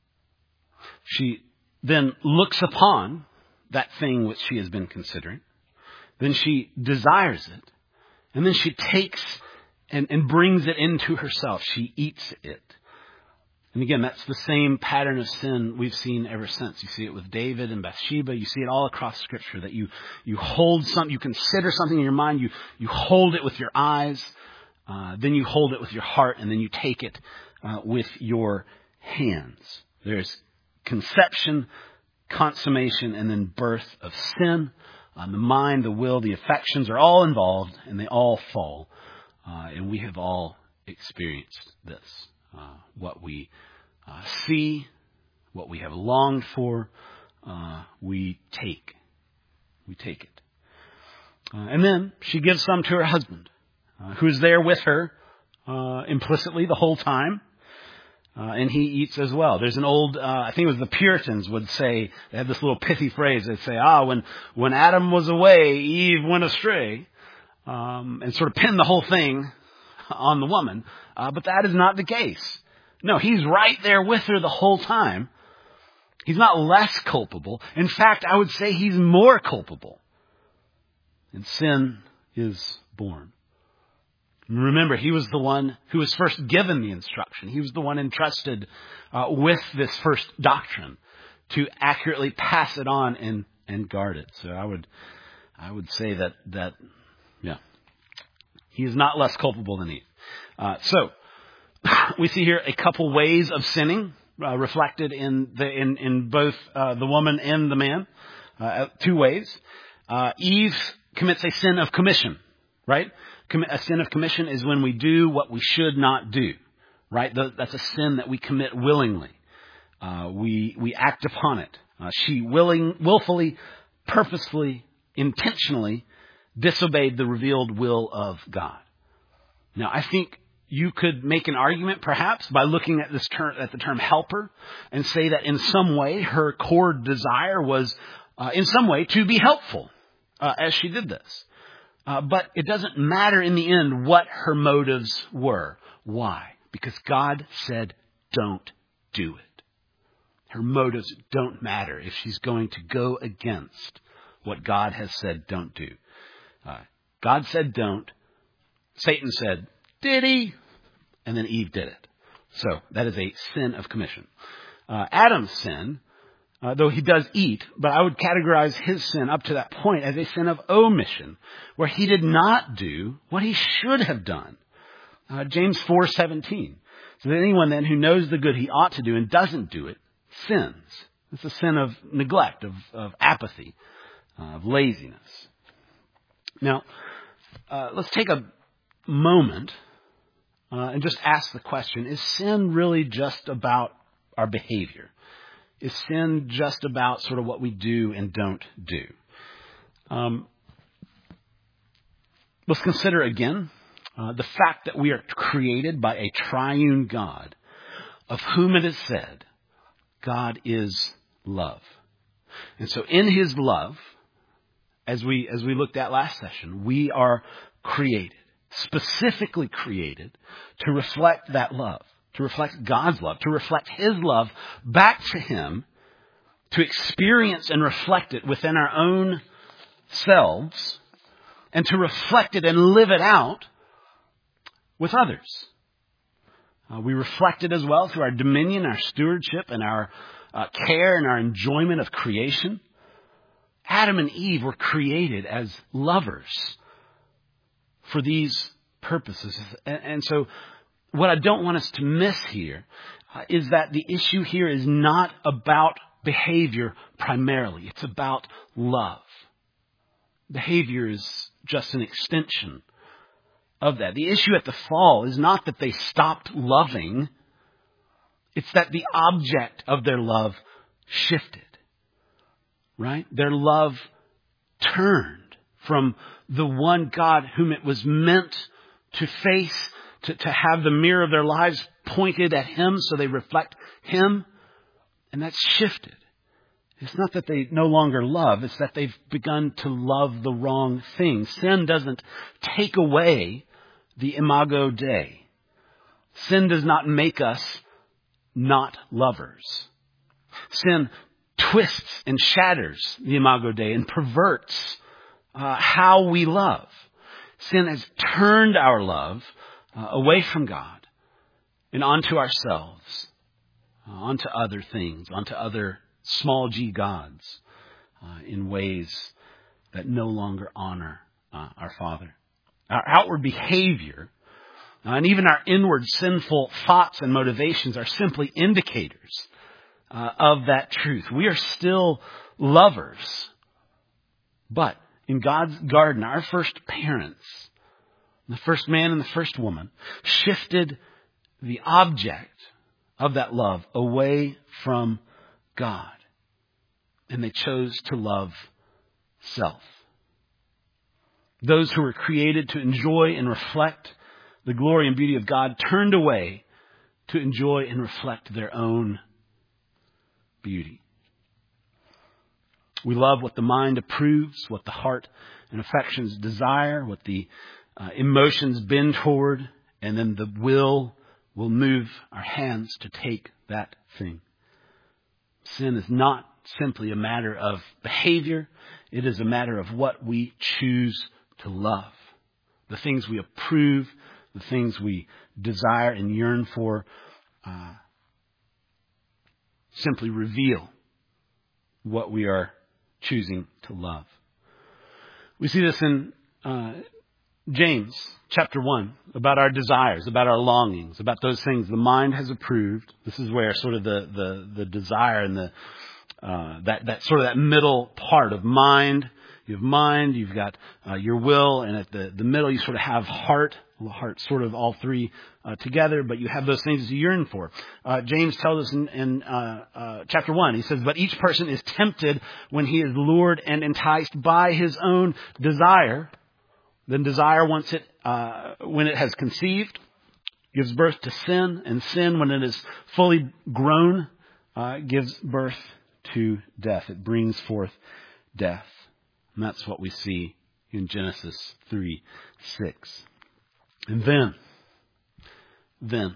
She then looks upon that thing which she has been considering. Then she desires it. And then she takes and, and brings it into herself. She eats it. And again, that's the same pattern of sin we've seen ever since. You see it with David and Bathsheba. You see it all across Scripture, that you, you hold something, you consider something in your mind, you, you hold it with your eyes, uh, then you hold it with your heart, and then you take it uh, with your hands. There's conception, consummation, and then birth of sin. Uh, the mind, the will, the affections are all involved, and they all fall. Uh, and we have all experienced this. Uh, what we uh, see, what we have longed for, uh, we take. We take it. Uh, and then she gives some to her husband, uh, who's there with her uh, implicitly the whole time. Uh, and he eats as well. There's an old, uh, I think it was the Puritans would say, they had this little pithy phrase. They'd say, ah, when, when Adam was away, Eve went astray. Um, and sort of pin the whole thing on the woman. Uh, but that is not the case. No, he's right there with her the whole time. He's not less culpable. In fact, I would say he's more culpable. And sin is born. Remember, he was the one who was first given the instruction. He was the one entrusted uh, with this first doctrine to accurately pass it on and, and guard it. So I would, I would say that that, yeah, he is not less culpable than Eve. Uh, so we see here a couple ways of sinning uh, reflected in the in in both uh, the woman and the man. Uh, two ways. Uh, Eve commits a sin of commission, right? A sin of commission is when we do what we should not do, right? That's a sin that we commit willingly. Uh, we we act upon it. Uh, she willing, willfully, purposefully, intentionally disobeyed the revealed will of God. Now, I think you could make an argument, perhaps, by looking at this term, at the term helper, and say that in some way her core desire was, uh, in some way, to be helpful uh, as she did this. Uh, but it doesn't matter in the end what her motives were. Why? Because God said, "Don't do it." Her motives don't matter if she's going to go against what God has said, "Don't do." Uh, God said, "Don't." Satan said, "Did he?" And then Eve did it. So that is a sin of commission. Uh, Adam's sin, uh, though he does eat, but I would categorize his sin up to that point as a sin of omission, where he did not do what he should have done. Uh, James four seventeen. So that anyone then who knows the good he ought to do and doesn't do it sins. It's a sin of neglect, of, of apathy, uh, of laziness. Now, uh, let's take a moment uh, and just ask the question, is sin really just about our behavior? Is sin just about sort of what we do and don't do? Um, let's consider again uh, the fact that we are created by a triune God, of whom it is said, God is love. And so in his love, as we as we looked at last session, we are created, specifically created to reflect that love, to reflect God's love, to reflect his love back to him, to experience and reflect it within our own selves, and to reflect it and live it out with others. Uh, we reflect it as well through our dominion, our stewardship, and our uh, care and our enjoyment of creation. Adam and Eve were created as lovers for these purposes. And, and so what I don't want us to miss here uh, is that the issue here is not about behavior primarily. It's about love. Behavior is just an extension of that. The issue at the fall is not that they stopped loving. It's that the object of their love shifted. Right? Their love turned from the one God whom it was meant to face, to, to have the mirror of their lives pointed at him so they reflect him. And that's shifted. It's not that they no longer love. It's that they've begun to love the wrong thing. Sin doesn't take away the imago Dei. Sin does not make us not lovers. Sin twists and shatters the imago Dei and perverts uh, how we love. Sin has turned our love uh, away from God and onto ourselves, uh, onto other things, onto other small g gods uh, in ways that no longer honor uh, our Father. Our outward behavior uh, and even our inward sinful thoughts and motivations are simply indicators uh, of that truth. We are still lovers. But in God's garden, our first parents, the first man and the first woman, shifted the object of that love away from God. And they chose to love self. Those who were created to enjoy and reflect the glory and beauty of God turned away to enjoy and reflect their own beauty. We love what the mind approves, what the heart and affections desire, what the uh, emotions bend toward, and then the will will move our hands to take that thing. Sin is not simply a matter of behavior. It is a matter of what we choose to love. The things we approve, the things we desire and yearn for, uh, simply reveal what we are choosing to love. We see this in uh, James chapter one, about our desires, about our longings, about those things the mind has approved. This is where sort of the the, the desire and the uh, that that sort of that middle part of mind you have mind, you've got uh, your will, and at the, the middle you sort of have heart. Well, heart, sort of all three uh, together, but you have those things that you yearn for. Uh, James tells us in, in uh, uh, chapter one, he says, but each person is tempted when he is lured and enticed by his own desire. Then desire, once it, uh, when it has conceived, gives birth to sin, and sin, when it is fully grown, uh, gives birth to death. It brings forth death. And that's what we see in Genesis three six. And then, then,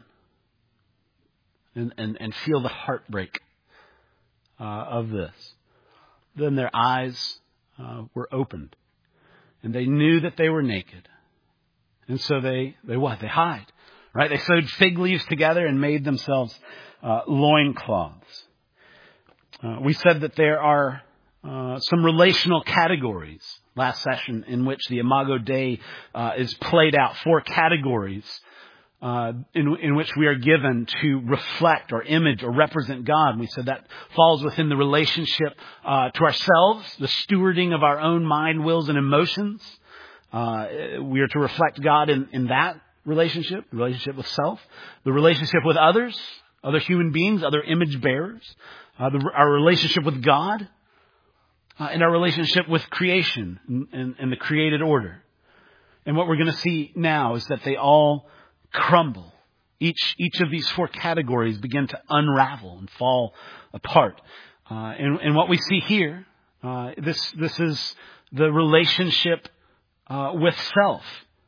and, and, and feel the heartbreak uh, of this. Then their eyes uh, were opened, and they knew that they were naked. And so they, they what? They hide, right? They sewed fig leaves together and made themselves uh, loincloths. Uh, we said that there are uh, some relational categories last session in which the Imago Dei uh, is played out. Four categories uh, in, in which we are given to reflect or image or represent God. We said that falls within the relationship uh, to ourselves, the stewarding of our own mind, wills, and emotions. Uh, we are to reflect God in, in that relationship, the relationship with self, the relationship with others, other human beings, other image bearers, uh, the, our relationship with God, uh, and our relationship with creation and, and, and the created order. And what we're going to see now is that they all crumble. Each each of these four categories begin to unravel and fall apart. Uh, and, and what we see here, uh, this this is the relationship uh, with self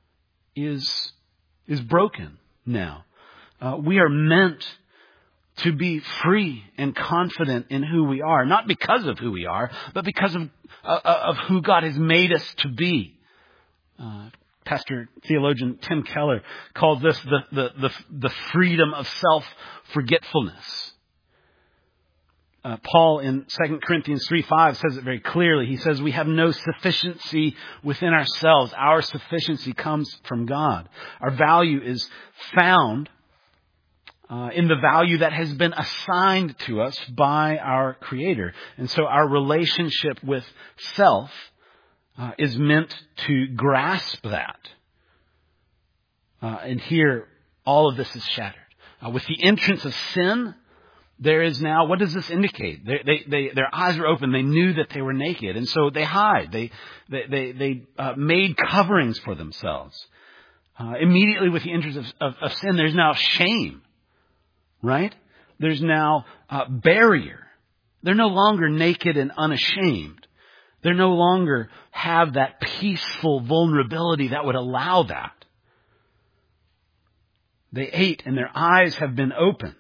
is is broken now. Uh, we are meant to be free and confident in who we are, not because of who we are, but because of uh, of who God has made us to be. Uh, Pastor theologian Tim Keller calls this the the the, the freedom of self-forgetfulness. Uh, Paul in Second Corinthians three five says it very clearly. He says, we have no sufficiency within ourselves. Our sufficiency comes from God. Our value is found uh, in the value that has been assigned to us by our Creator. And so our relationship with self uh, is meant to grasp that. Uh, and here, all of this is shattered. Uh, with the entrance of sin, there is now, what does this indicate? They, they, they, their eyes were open. They knew that they were naked. And so they hide. They, they, they, they uh, made coverings for themselves. Uh, immediately with the entrance of, of, of sin, there's now shame. Right? There's now a barrier. They're no longer naked and unashamed. They no longer have that peaceful vulnerability that would allow that. They ate and their eyes have been opened.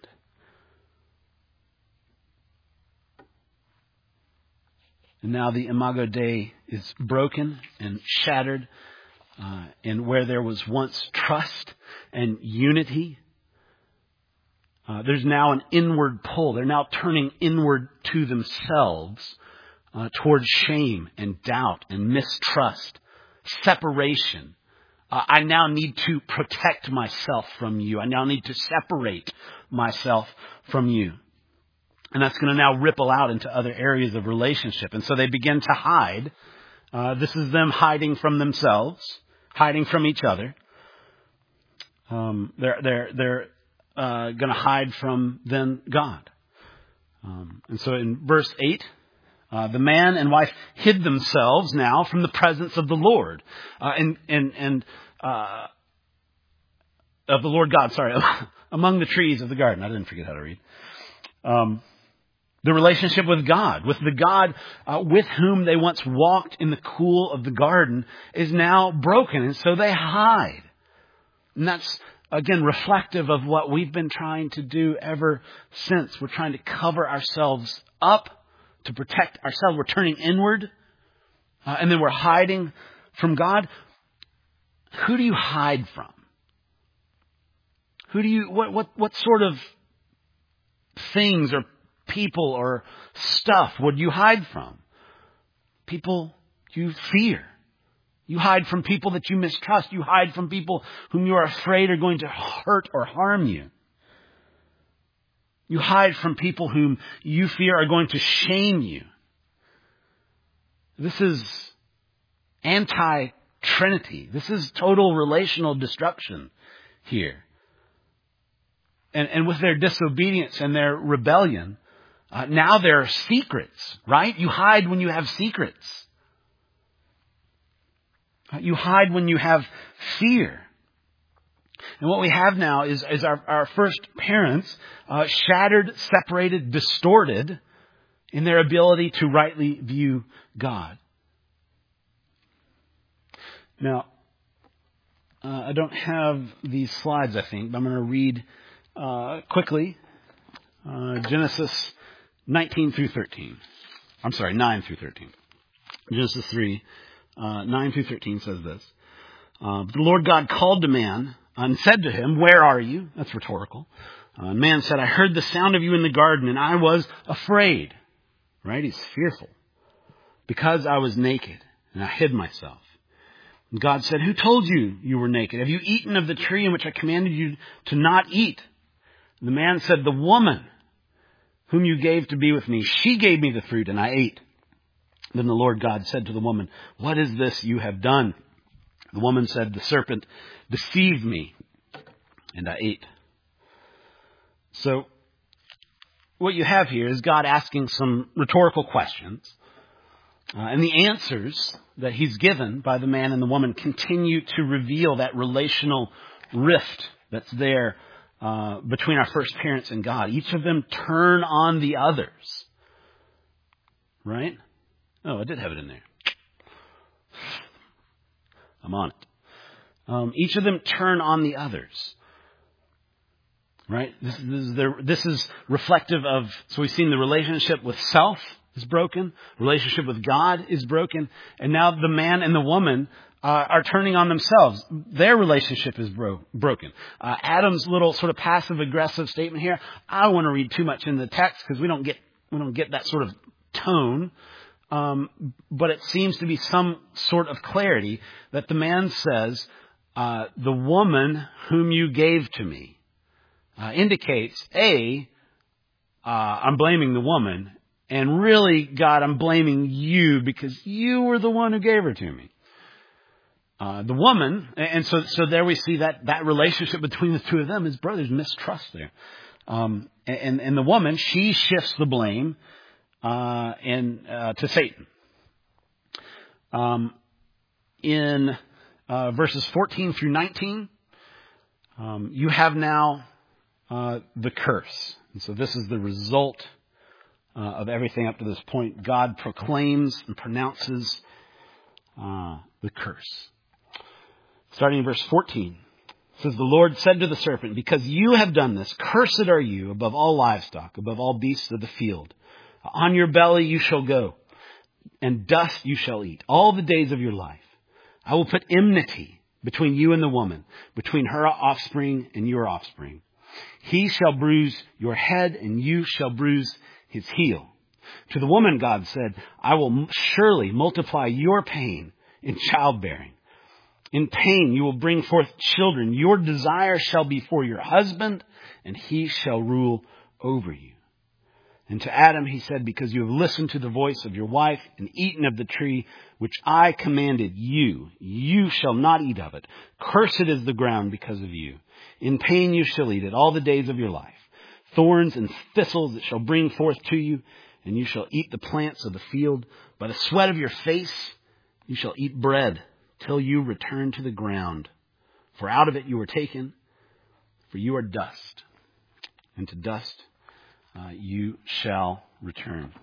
And now the Imago Dei is broken and shattered. Uh, and where there was once trust and unity, uh, there's now an inward pull. They're now turning inward to themselves uh, towards shame and doubt and mistrust, separation. Uh, I now need to protect myself from you. I now need to separate myself from you. And that's going to now ripple out into other areas of relationship. And so they begin to hide. Uh, this is them hiding from themselves, hiding from each other. Um, they're they're they're uh, going to hide from then God. Um, and so in verse eight, uh, the man and wife hid themselves now from the presence of the Lord uh, and and and uh, of the Lord God. Sorry, among the trees of the garden. I didn't forget how to read. Um, The relationship with God, with the God uh, with whom they once walked in the cool of the garden, is now broken. And so they hide. And that's, again, reflective of what we've been trying to do ever since. We're trying to cover ourselves up to protect ourselves. We're turning inward. Uh, and then we're hiding from God. Who do you hide from? Who do you, what, what, what sort of things or people or stuff would you hide from? People you fear. You hide from people that you mistrust. You hide from people whom you are afraid are going to hurt or harm you. You hide from people whom you fear are going to shame you. This is anti-Trinity. This is total relational destruction here. And, and with their disobedience and their rebellion, uh, now there are secrets, right? You hide when you have secrets. Uh, you hide when you have fear. And what we have now is, is our, our first parents uh, shattered, separated, distorted in their ability to rightly view God. Now, uh, I don't have these slides, I think, but I'm going to read uh, quickly uh, Genesis nineteen through thirteen. I'm sorry, nine through thirteen. Genesis three, uh, nine through thirteen says this. Uh, the Lord God called to man and said to him, "Where are you?" That's rhetorical. Uh, man said, "I heard the sound of you in the garden, and I was afraid." Right? He's fearful. "Because I was naked, and I hid myself." And God said, "Who told you you were naked? Have you eaten of the tree in which I commanded you to not eat?" And the man said, "The woman whom you gave to be with me, she gave me the fruit, and I ate." Then the Lord God said to the woman, "What is this you have done?" The woman said, "The serpent deceived me, and I ate." So, what you have here is God asking some rhetorical questions. Uh, and the answers that he's given by the man and the woman continue to reveal that relational rift that's there uh, between our first parents and God. Each of them turn on the others. Right? Oh, I did have it in there. I'm on it. Um, each of them turn on the others. Right? This, this, is the, this is reflective of, so we've seen the relationship with self is broken, relationship with God is broken, and now the man and the woman uh, are turning on themselves. Their relationship is bro- broken. Uh, Adam's little sort of passive-aggressive statement here, I don't want to read too much in the text because we don't get we don't get that sort of tone, um, but it seems to be some sort of clarity that the man says, uh, the woman whom you gave to me, uh, indicates, A, uh, I'm blaming the woman, and really, God, I'm blaming you because you were the one who gave her to me. Uh, the woman, and so so there we see that, that relationship between the two of them is brothers, mistrust there. Um, and, and the woman, she shifts the blame uh, and uh, to Satan. Um, in uh, verses fourteen through nineteen, um, you have now uh, the curse. And so this is the result Uh, of everything up to this point. God proclaims and pronounces uh, the curse. Starting in verse fourteen, it says, "The Lord said to the serpent, because you have done this, cursed are you above all livestock, above all beasts of the field. On your belly you shall go, and dust you shall eat all the days of your life. I will put enmity between you and the woman, between her offspring and your offspring. He shall bruise your head, and you shall bruise his heel. To the woman, God said, I will surely multiply your pain in childbearing. In pain you will bring forth children. Your desire shall be for your husband, and he shall rule over you. And to Adam he said, because you have listened to the voice of your wife and eaten of the tree which I commanded you, you shall not eat of it. Cursed is the ground because of you. In pain you shall eat it all the days of your life. Thorns and thistles it shall bring forth to you, and you shall eat the plants of the field. By the sweat of your face you shall eat bread till you return to the ground. For out of it you were taken, for you are dust, and to dust uh, you shall return."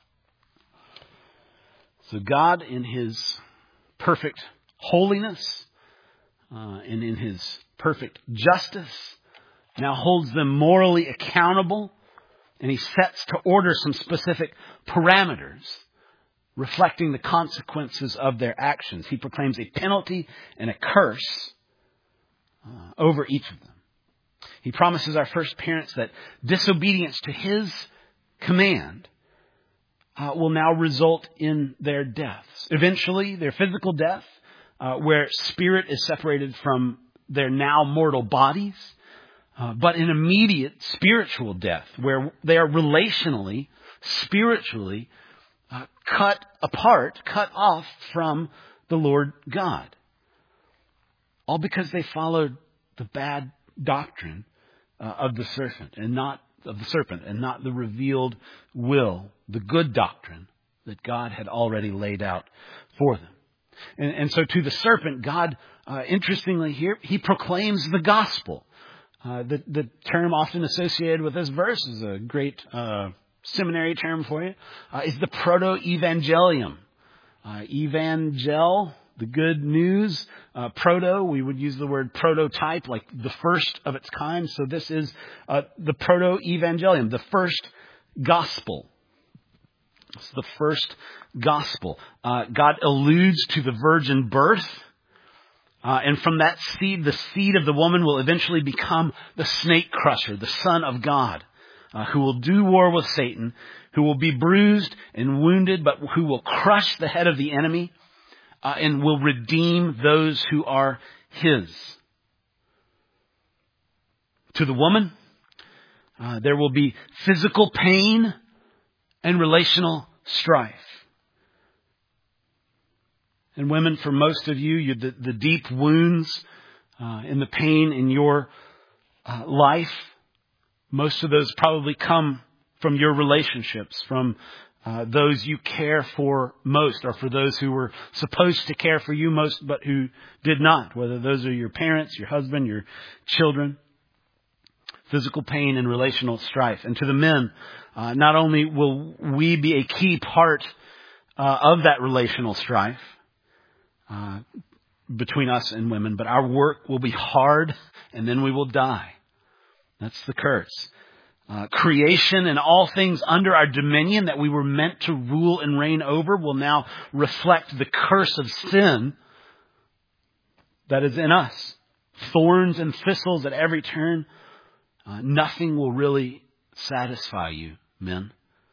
So God, in his perfect holiness uh, and in his perfect justice, now holds them morally accountable, and he sets to order some specific parameters reflecting the consequences of their actions. He proclaims a penalty and a curse uh, over each of them. He promises our first parents that disobedience to his command uh, will now result in their deaths. Eventually, their physical death, uh, where spirit is separated from their now mortal bodies. Uh, but an immediate spiritual death where they are relationally, spiritually uh, cut apart, cut off from the Lord God. All because they followed the bad doctrine uh, of the serpent and not of the serpent and not the revealed will, the good doctrine that God had already laid out for them. And, and so to the serpent, God, uh, interestingly here, he proclaims the gospel. Uh, the, the term often associated with this verse is a great uh, seminary term for you, uh, is the proto-evangelium. Uh, evangel, the good news. Uh, proto, we would use the word prototype, like the first of its kind. So this is uh, the proto-evangelium, the first gospel. It's the first gospel. Uh, God alludes to the virgin birth. Uh, and from that seed, the seed of the woman will eventually become the snake crusher, the Son of God, uh, who will do war with Satan, who will be bruised and wounded, but who will crush the head of the enemy uh, and will redeem those who are his. To the woman, uh, there will be physical pain and relational strife. And women, for most of you, you the, the deep wounds uh, and the pain in your uh, life, most of those probably come from your relationships, from uh, those you care for most, or for those who were supposed to care for you most, but who did not, whether those are your parents, your husband, your children. Physical pain and relational strife. And to the men, uh, not only will we be a key part uh, of that relational strife, Uh, between us and women, but our work will be hard and then we will die. That's the curse. Uh, creation and all things under our dominion that we were meant to rule and reign over will now reflect the curse of sin that is in us. Thorns and thistles at every turn. Uh, nothing will really satisfy you, men.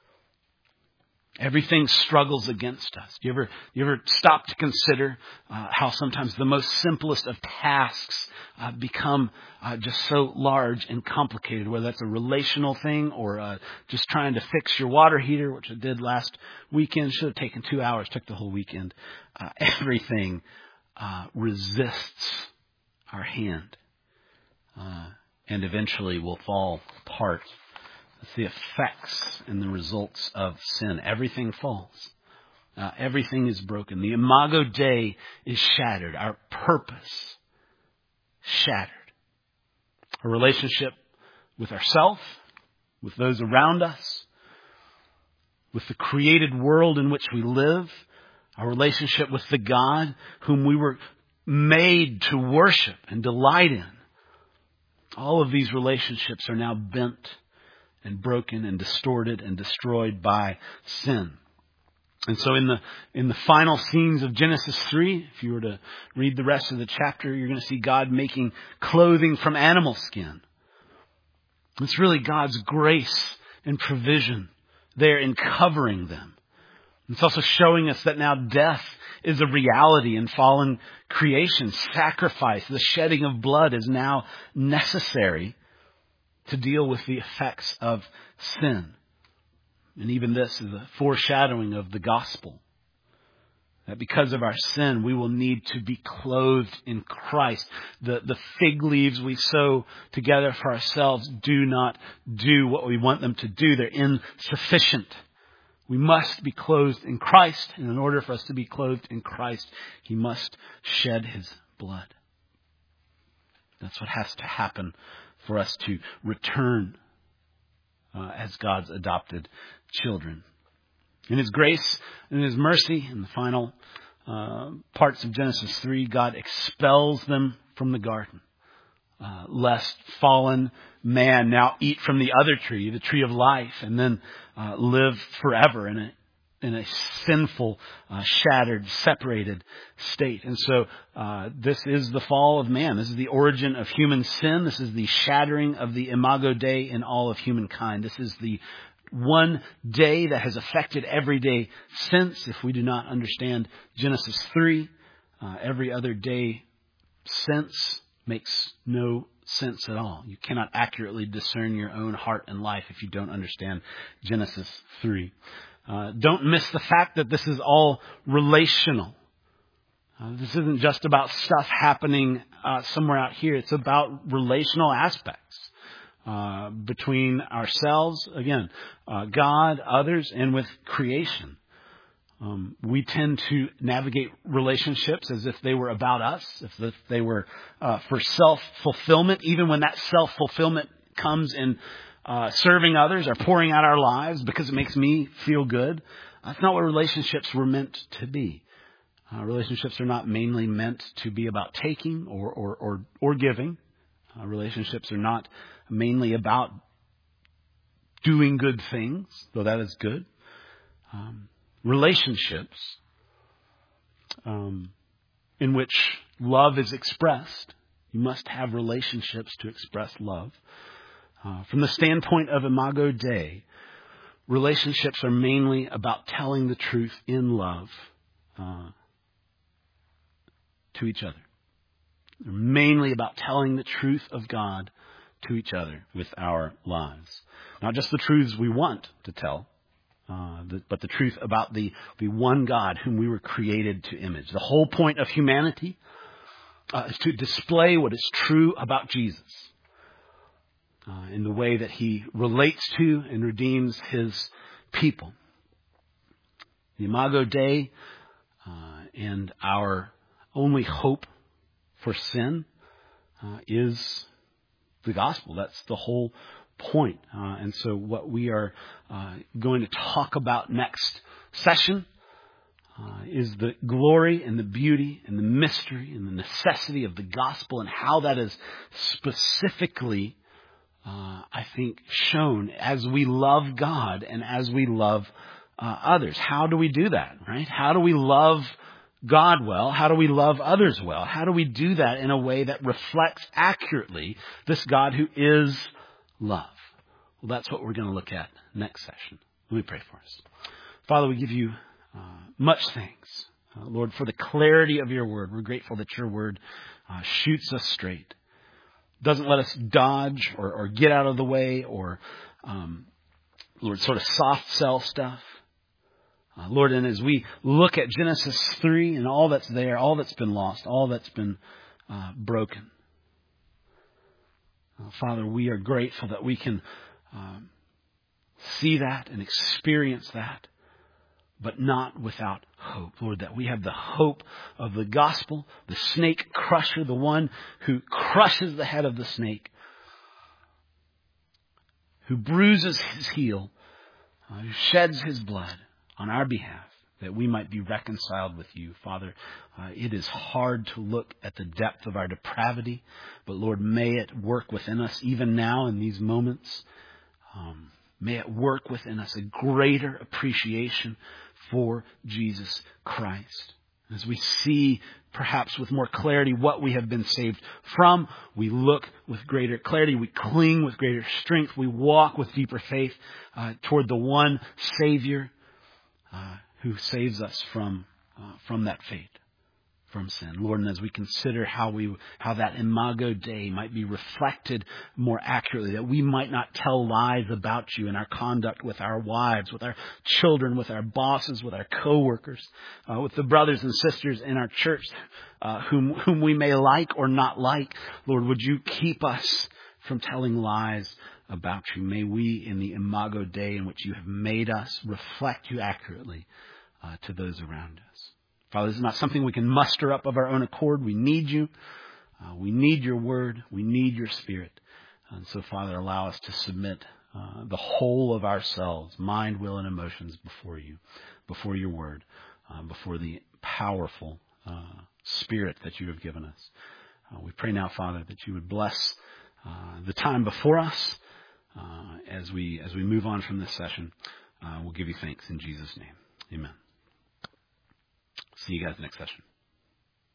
Everything struggles against us. Do you ever, you ever stop to consider uh, how sometimes the most simplest of tasks uh, become uh, just so large and complicated, whether that's a relational thing or uh, just trying to fix your water heater, which I did last weekend. Should have taken two hours, took the whole weekend. Uh, everything uh, resists our hand uh, and eventually will fall apart. It's the effects and the results of sin. Everything falls. Uh, everything is broken. The Imago Dei is shattered. Our purpose shattered. Our relationship with ourselves, with those around us, with the created world in which we live, our relationship with the God whom we were made to worship and delight in. All of these relationships are now bent and broken and distorted and destroyed by sin. And so in the in the final scenes of Genesis three, if you were to read the rest of the chapter, you're going to see God making clothing from animal skin. It's really God's grace and provision there in covering them. It's also showing us that now death is a reality in fallen creation. Sacrifice, the shedding of blood is now necessary to deal with the effects of sin. And even this is a foreshadowing of the gospel. That because of our sin, we will need to be clothed in Christ. The, the fig leaves we sow together for ourselves do not do what we want them to do. They're insufficient. We must be clothed in Christ. And in order for us to be clothed in Christ, He must shed His blood. That's what has to happen for us to return uh, as God's adopted children. In His grace and His mercy, in the final uh, parts of Genesis three, God expels them from the garden, uh, lest fallen man now eat from the other tree, the tree of life, and then uh, live forever in a in a sinful, uh, shattered, separated state. And so uh, this is the fall of man. This is the origin of human sin. This is the shattering of the Imago Dei in all of humankind. This is the one day that has affected every day since. If we do not understand Genesis three, uh, every other day since makes no sense at all. You cannot accurately discern your own heart and life if you don't understand Genesis three. Uh, don't miss the fact that this is all relational. Uh, this isn't just about stuff happening uh, somewhere out here. It's about relational aspects uh, between ourselves, again, uh, God, others, and with creation. Um, we tend to navigate relationships as if they were about us, as if they were uh, for self-fulfillment, even when that self-fulfillment comes in uh, serving others or pouring out our lives because it makes me feel good. That's not what relationships were meant to be. Uh, relationships are not mainly meant to be about taking or or or, or giving. Uh, relationships are not mainly about doing good things, though that is good. Um, relationships um, in which love is expressed. You must have relationships to express love. Uh, from the standpoint of Imago Dei, relationships are mainly about telling the truth in love uh, to each other. They're mainly about telling the truth of God to each other with our lives. Not just the truths we want to tell, uh, the, but the truth about the, the one God whom we were created to image. The whole point of humanity uh, is to display what is true about Jesus uh, in the way that he relates to and redeems his people. The Imago Dei uh, and our only hope for sin uh, is the gospel. That's the whole point. Uh, and so what we are uh, going to talk about next session uh, is the glory and the beauty and the mystery and the necessity of the gospel and how that is specifically, uh, I think, shown as we love God and as we love uh, others. How do we do that, right? How do we love God well? How do we love others well? How do we do that in a way that reflects accurately this God who is love? Well, that's what we're going to look at next session. Let me pray for us. Father, we give you uh, much thanks, uh, Lord, for the clarity of your word. We're grateful that your word uh, shoots us straight, doesn't let us dodge or, or get out of the way or, um, Lord, sort of soft sell stuff. Uh, Lord, and as we look at Genesis three and all that's there, all that's been lost, all that's been uh, broken, uh, Father, we are grateful that we can um, see that and experience that, but not without hope. Lord, that we have the hope of the gospel, the snake crusher, the one who crushes the head of the snake, who bruises his heel, uh, who sheds his blood on our behalf, that we might be reconciled with you. Father, uh, it is hard to look at the depth of our depravity, but Lord, may it work within us even now in these moments. Um, may it work within us a greater appreciation for Jesus Christ. As we see perhaps with more clarity what we have been saved from, we look with greater clarity, we cling with greater strength, we walk with deeper faith uh, toward the one Savior Uh, who saves us from uh, from that fate, from sin. Lord, and as we consider how we how that Imago Dei might be reflected more accurately, that we might not tell lies about you in our conduct with our wives, with our children, with our bosses, with our coworkers, uh, with the brothers and sisters in our church uh, whom whom we may like or not like. Lord, would you keep us from telling lies about you? May we, in the Imago Dei in which you have made us, reflect you accurately uh, to those around us. Father, this is not something we can muster up of our own accord. We need you. Uh, we need your word. We need your spirit. And so, Father, allow us to submit uh, the whole of ourselves, mind, will, and emotions before you, before your word, uh, before the powerful uh, spirit that you have given us. Uh, we pray now, Father, that you would bless uh, the time before us. Uh, as we as we move on from this session, uh, we'll give you thanks in Jesus' name. Amen. See you guys next session.